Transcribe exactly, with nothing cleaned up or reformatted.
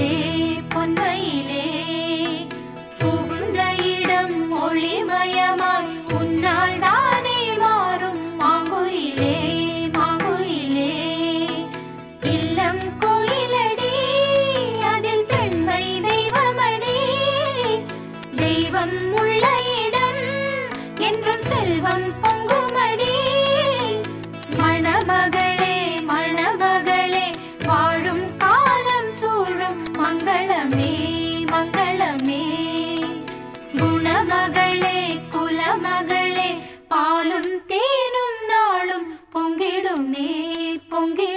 பொன்மையிலே புகுந்த இடம் ஒளிமயமாய் உன்னால் தானே மாறும் மாங்குயிலே மாங்குயிலே இல்லம் கோயிலடி அதில் பெண்மை தெய்வமடி தெய்வம் உள்ள இடம் என்றும் செல்வம் பொங்குமடி மணமகளே மணமகளே வாழும் காலம் சூழும் மங்களமே மங்களமே குணமகளே குலமகளே பாலும் தேனும் நாளும் பொங்கிடுமே பொங்கி